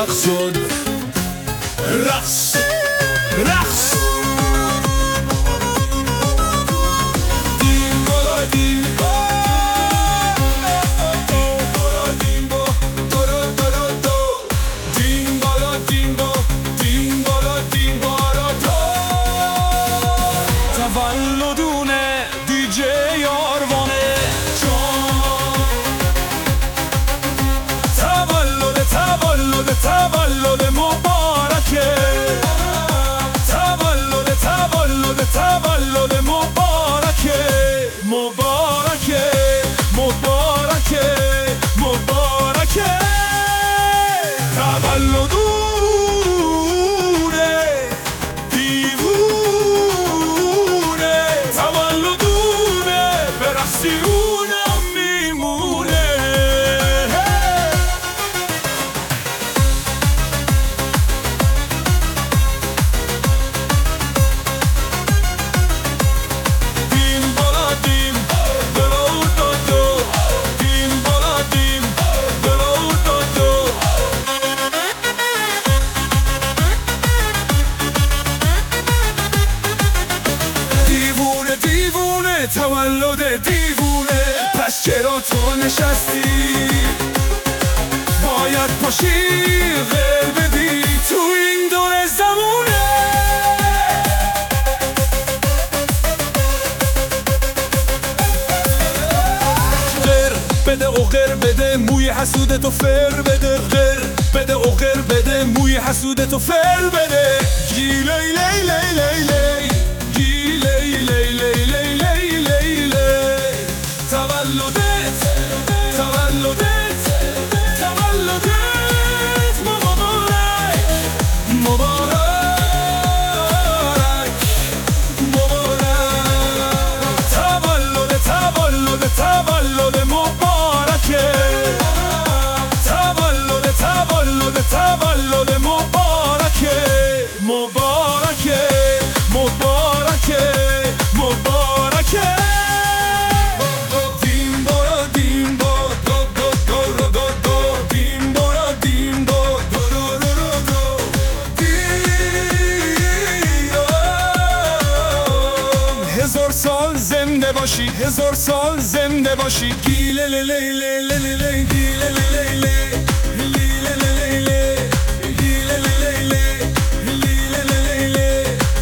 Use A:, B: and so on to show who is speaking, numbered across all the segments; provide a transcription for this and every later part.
A: رقص رقص رقص تولدونه دیجی یاروانه تولد مبارکه تولد مبارکه مبارکه مبارکه مبارکه تولدونه دیوونه تولدونه برقصیونم میمونه تولد دیوونه پس چرا تو نشستی باید پاشی غیر بدی تو این دور زمونه غیر بده و غیر بده موی حسودتو فر بده غیر بده و غیر بده موی حسودتو فر بده گیلی لی لی لی لی گیلی لی لی لی تولدت مبارک مبارک مبارک تولد مبارکه تولد مبارکه مبارکه مبارکه مبارکه هزار سال زنده باشی هزار سال زنده باشی گیله لی لی لی لی لی گیله لی لی لی گیله لی لی لی گیله لی لی لی گیله لی لی لی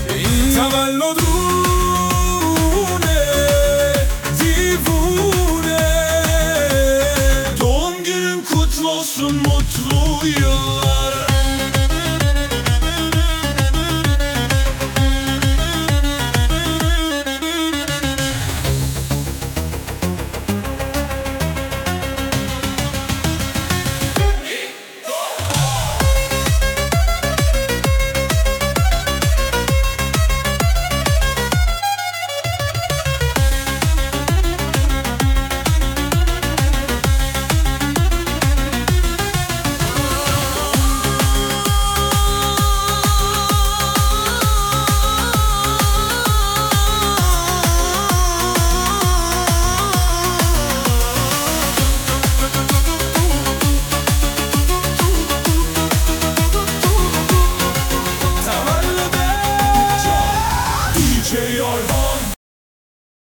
A: تولدونه دیوونه doğum günün kutlu olsun mutlu yıllar DJ